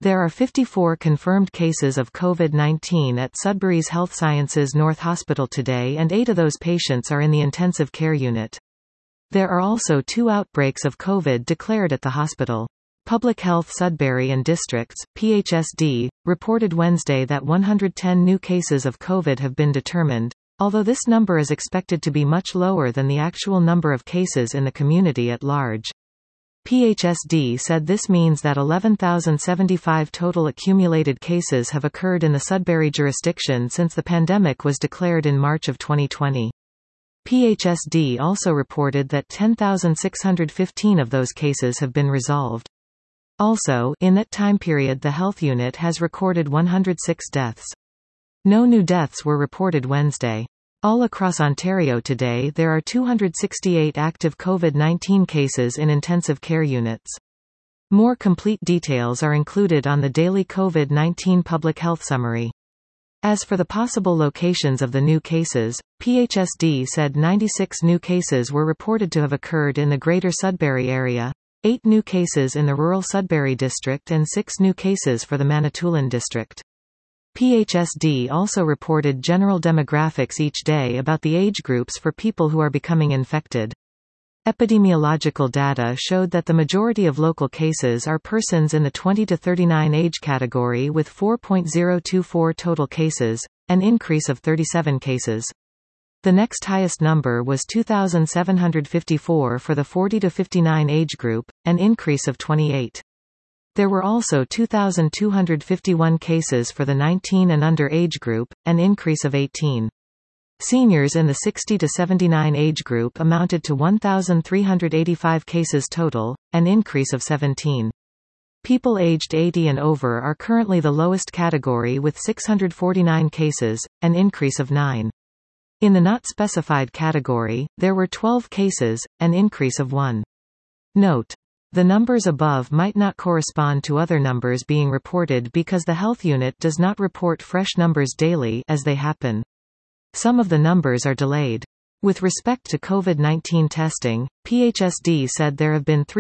There are 54 confirmed cases of COVID-19 at Sudbury's Health Sciences North Hospital today, and 8 of those patients are in the intensive care unit. There are also 2 outbreaks of COVID declared at the hospital. Public Health Sudbury and Districts, PHSD, reported Wednesday that 110 new cases of COVID have been determined, although this number is expected to be much lower than the actual number of cases in the community at large. PHSD said this means that 11,075 total accumulated cases have occurred in the Sudbury jurisdiction since the pandemic was declared in March of 2020. PHSD also reported that 10,615 of those cases have been resolved. Also, in that time period the health unit has recorded 106 deaths. No new deaths were reported Wednesday. All across Ontario today there are 268 active COVID-19 cases in intensive care units. More complete details are included on the daily COVID-19 public health summary. As for the possible locations of the new cases, PHSD said 96 new cases were reported to have occurred in the Greater Sudbury area, 8 new cases in the rural Sudbury district and 6 new cases for the Manitoulin district. PHSD also reported general demographics each day about the age groups for people who are becoming infected. Epidemiological data showed that the majority of local cases are persons in the 20 to 39 age category with 4.024 total cases, an increase of 37 cases. The next highest number was 2,754 for the 40 to 59 age group, an increase of 28. There were also 2,251 cases for the 19 and under age group, an increase of 18. Seniors in the 60 to 79 age group amounted to 1,385 cases total, an increase of 17. People aged 80 and over are currently the lowest category with 649 cases, an increase of 9. In the not specified category, there were 12 cases, an increase of 1. Note: the numbers above might not correspond to other numbers being reported because the health unit does not report fresh numbers daily as they happen. Some of the numbers are delayed. With respect to COVID-19 testing, PHSD said there have been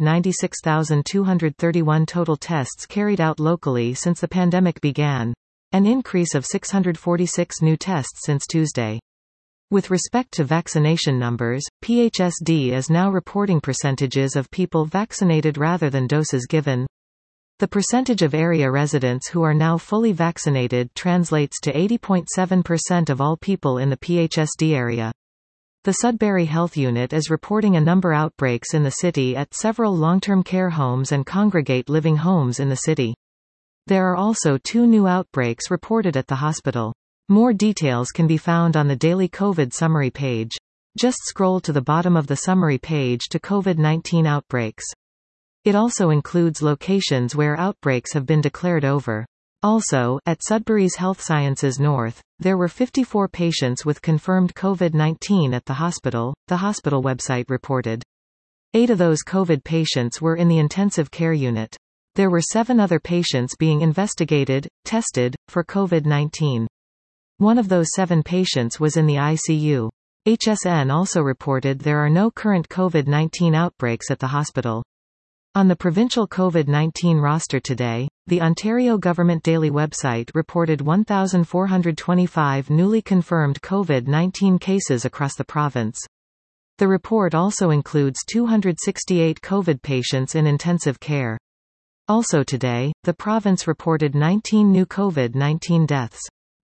396,231 total tests carried out locally since the pandemic began, an increase of 646 new tests since Tuesday. With respect to vaccination numbers, PHSD is now reporting percentages of people vaccinated rather than doses given. The percentage of area residents who are now fully vaccinated translates to 80.7% of all people in the PHSD area. The Sudbury Health Unit is reporting a number of outbreaks in the city at several long-term care homes and congregate living homes in the city. There are also 2 new outbreaks reported at the hospital. More details can be found on the daily COVID summary page. Just scroll to the bottom of the summary page to COVID-19 outbreaks. It also includes locations where outbreaks have been declared over. Also, at Sudbury's Health Sciences North, there were 54 patients with confirmed COVID-19 at the hospital website reported. 8 of those COVID patients were in the intensive care unit. There were 7 other patients being investigated, tested, for COVID-19. One of those 7 patients was in the ICU. HSN also reported there are no current COVID-19 outbreaks at the hospital. On the provincial COVID-19 roster today, the Ontario Government Daily website reported 1,425 newly confirmed COVID-19 cases across the province. The report also includes 268 COVID patients in intensive care. Also today, the province reported 19 new COVID-19 deaths.